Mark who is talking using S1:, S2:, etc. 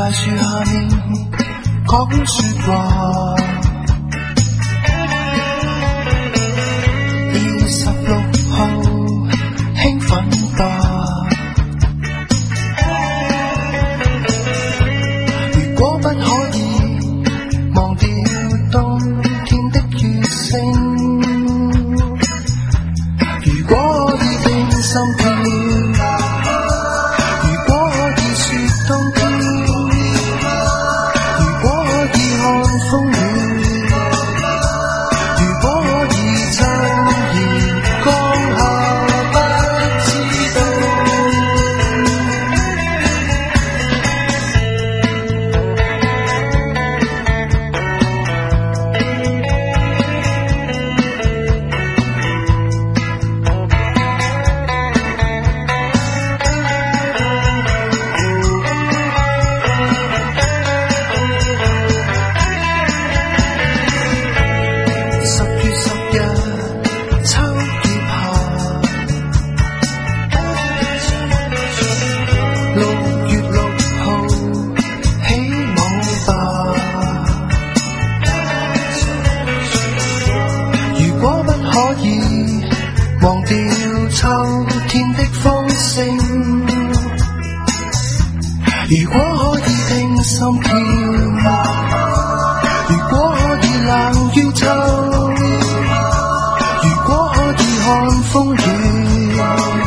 S1: 大樹下面講說話。26號興奮吧，如果不可以忘掉冬天的月星，如果可以聽心跳，如果可以說冬天，如果可以看風雨，如果可以親眼降下不知道。10月10日秋葉下，6月6號起舞吧。如果不可以忘掉秋天的風聲，如果可以聽心跳，如果可以冷於秋，如果可以看風雨。